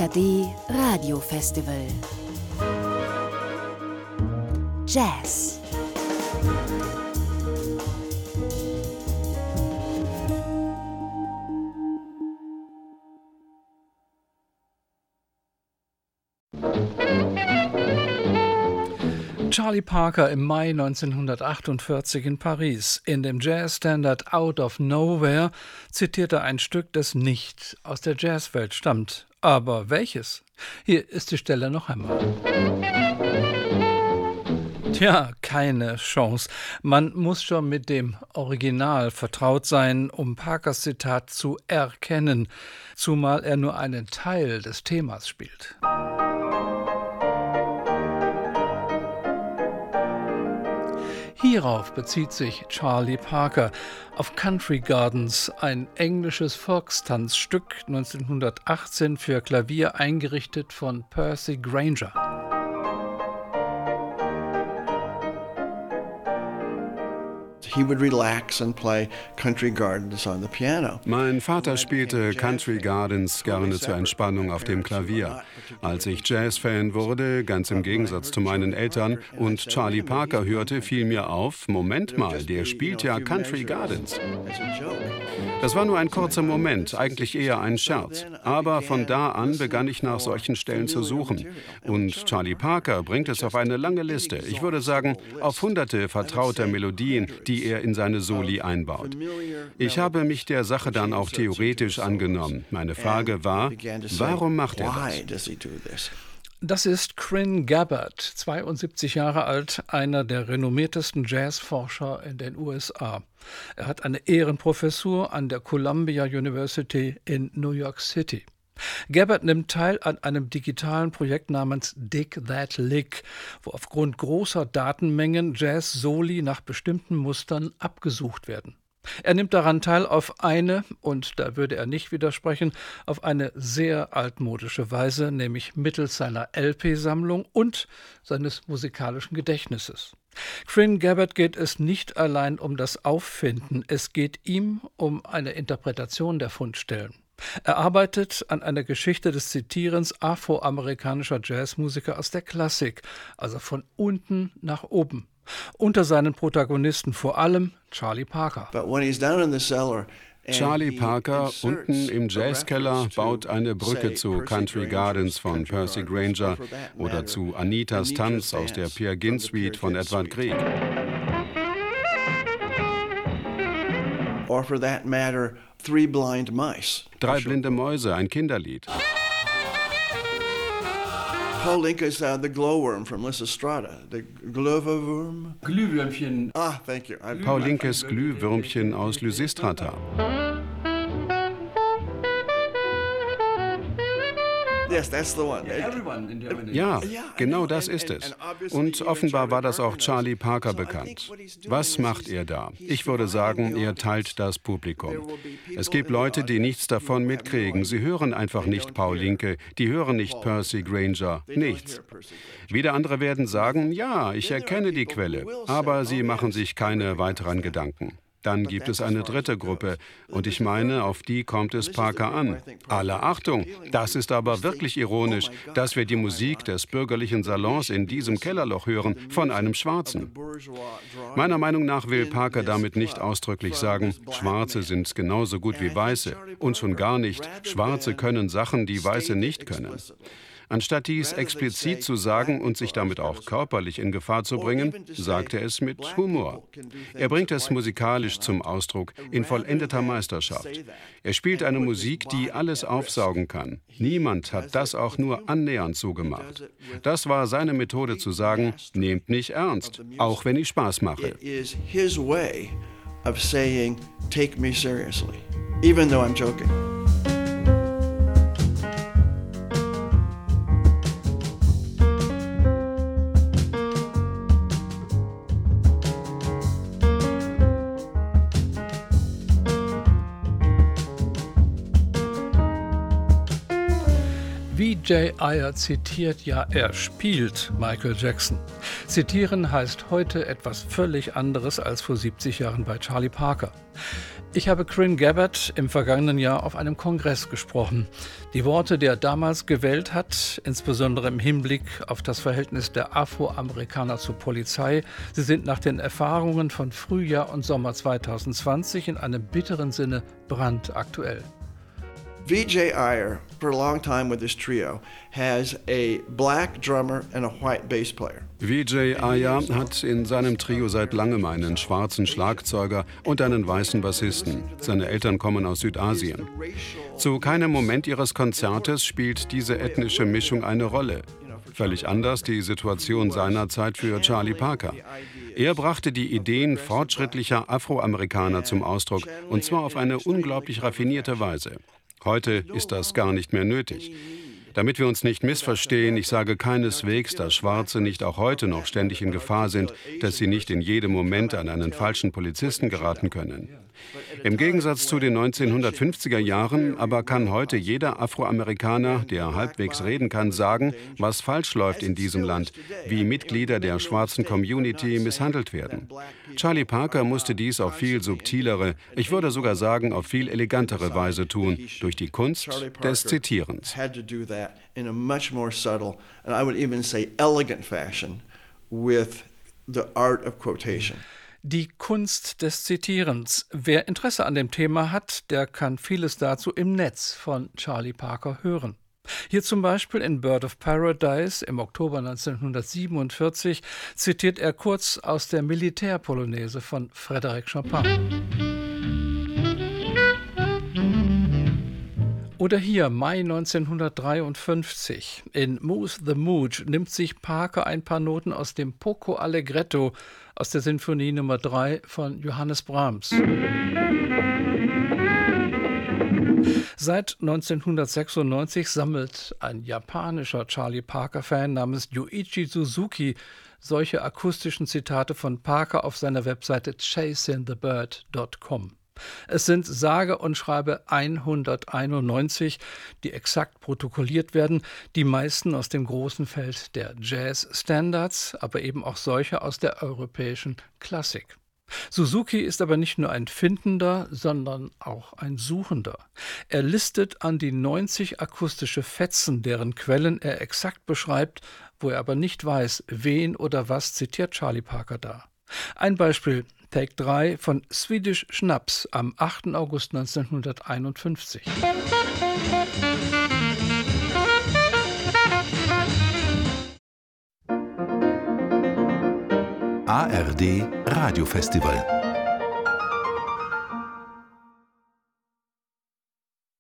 ARD Radiofestival Jazz. Charlie Parker im Mai 1948 in Paris. In dem Jazzstandard Out of Nowhere zitiert er ein Stück, das nicht aus der Jazzwelt stammt. Aber welches? Hier ist die Stelle noch einmal. Tja, keine Chance. Man muss schon mit dem Original vertraut sein, um Parkers Zitat zu erkennen, zumal er nur einen Teil des Themas spielt. Hierauf bezieht sich Charlie Parker auf Country Gardens, ein englisches Volkstanzstück 1918 für Klavier eingerichtet von Percy Grainger. He would relax and play Country Gardens on the piano. Mein Vater spielte Country Gardens gerne zur Entspannung auf dem Klavier. Als ich Jazzfan wurde, ganz im Gegensatz zu meinen Eltern, und Charlie Parker hörte, fiel mir auf, Moment mal, der spielt ja Country Gardens. Das war nur ein kurzer Moment, eigentlich eher ein Scherz. Aber von da an begann ich nach solchen Stellen zu suchen. Und Charlie Parker bringt es auf eine lange Liste. Ich würde sagen, auf hunderte vertrauter Melodien, die er in seine Soli einbaut. Ich habe mich der Sache dann auch theoretisch angenommen. Meine Frage war, warum macht er das? Das ist Crin Gabbard, 72 Jahre alt, einer der renommiertesten Jazzforscher in den USA. Er hat eine Ehrenprofessur an der Columbia University in New York City. Gabbard nimmt teil an einem digitalen Projekt namens Dig That Lick, wo aufgrund großer Datenmengen Jazz-Soli nach bestimmten Mustern abgesucht werden. Er nimmt daran teil auf eine, und da würde er nicht widersprechen, auf eine sehr altmodische Weise, nämlich mittels seiner LP-Sammlung und seines musikalischen Gedächtnisses. Crin Gabbard geht es nicht allein um das Auffinden, es geht ihm um eine Interpretation der Fundstellen. Er arbeitet an einer Geschichte des Zitierens afroamerikanischer Jazzmusiker aus der Klassik, also von unten nach oben. Unter seinen Protagonisten vor allem Charlie Parker. Charlie Parker, unten im Jazzkeller, baut eine Brücke zu Country Gardens von Percy Grainger oder zu Anitas Tanz aus der Peer Gynt Suite von Edvard Grieg. Or for that matter, Three Blind Mice. Drei blinde Mäuse, ein Kinderlied. Paul Linke's The Glowworm from Lysistrata. The Glowworm. Glühwürmchen. Thank you. Paul Linkes Glühwürmchen aus Lysistrata. Yes, that's the one. Ja, genau das ist es. Und offenbar war das auch Charlie Parker bekannt. Was macht er da? Ich würde sagen, er teilt das Publikum. Es gibt Leute, die nichts davon mitkriegen. Sie hören einfach nicht Paul Linke, die hören nicht Percy Grainger, nichts. Wieder andere werden sagen, ja, ich erkenne die Quelle, aber sie machen sich keine weiteren Gedanken. Dann gibt es eine dritte Gruppe, und ich meine, auf die kommt es Parker an. Alle Achtung, das ist aber wirklich ironisch, dass wir die Musik des bürgerlichen Salons in diesem Kellerloch hören, von einem Schwarzen. Meiner Meinung nach will Parker damit nicht ausdrücklich sagen, Schwarze sind genauso gut wie Weiße, und schon gar nicht, Schwarze können Sachen, die Weiße nicht können. Anstatt dies explizit zu sagen und sich damit auch körperlich in Gefahr zu bringen, sagt er es mit Humor. Er bringt es musikalisch zum Ausdruck, in vollendeter Meisterschaft. Er spielt eine Musik, die alles aufsaugen kann. Niemand hat das auch nur annähernd so gemacht. Das war seine Methode zu sagen, nehmt mich ernst, auch wenn ich Spaß mache. It is his way of saying, take me seriously, even though I'm joking. Vijay Iyer zitiert, ja, er spielt Michael Jackson. Zitieren heißt heute etwas völlig anderes als vor 70 Jahren bei Charlie Parker. Ich habe Corinne Gabbard im vergangenen Jahr auf einem Kongress gesprochen. Die Worte, die er damals gewählt hat, insbesondere im Hinblick auf das Verhältnis der Afroamerikaner zur Polizei, sie sind nach den Erfahrungen von Frühjahr und Sommer 2020 in einem bitteren Sinne brandaktuell. Vijay Iyer, for a long time with his trio, has a black drummer and a white bass player. Vijay Iyer hat in seinem Trio seit langem einen schwarzen Schlagzeuger und einen weißen Bassisten. Seine Eltern kommen aus Südasien. Zu keinem Moment ihres Konzertes spielt diese ethnische Mischung eine Rolle. Völlig anders die Situation seinerzeit für Charlie Parker. Er brachte die Ideen fortschrittlicher Afroamerikaner zum Ausdruck, und zwar auf eine unglaublich raffinierte Weise. Heute ist das gar nicht mehr nötig. Damit wir uns nicht missverstehen, ich sage keineswegs, dass Schwarze nicht auch heute noch ständig in Gefahr sind, dass sie nicht in jedem Moment an einen falschen Polizisten geraten können. Im Gegensatz zu den 1950er Jahren aber kann heute jeder Afroamerikaner, der halbwegs reden kann, sagen, was falsch läuft in diesem Land, wie Mitglieder der schwarzen Community misshandelt werden. Charlie Parker musste dies auf viel subtilere, ich würde sogar sagen auf viel elegantere Weise tun, durch die Kunst des Zitierens. In a much more subtle, and I would even say elegant fashion, with the art of quotation. Die Kunst des Zitierens. Wer Interesse an dem Thema hat, der kann vieles dazu im Netz von Charlie Parker hören. Hier zum Beispiel in Bird of Paradise im Oktober 1947 zitiert er kurz aus der Militärpolonaise von Frédéric Chopin. Oder hier, Mai 1953. In Moose the Mooch nimmt sich Parker ein paar Noten aus dem Poco Allegretto aus der Sinfonie Nummer 3 von Johannes Brahms. Seit 1996 sammelt ein japanischer Charlie Parker-Fan namens Yuichi Suzuki solche akustischen Zitate von Parker auf seiner Webseite chasingthebird.com. Es sind sage und schreibe 191, die exakt protokolliert werden, die meisten aus dem großen Feld der Jazz-Standards, aber eben auch solche aus der europäischen Klassik. Suzuki ist aber nicht nur ein Findender, sondern auch ein Suchender. Er listet an die 90 akustische Fetzen, deren Quellen er exakt beschreibt, wo er aber nicht weiß, wen oder was zitiert Charlie Parker da. Ein Beispiel, Take 3 von Swedish Schnaps am 8. August 1951. ARD Radiofestival.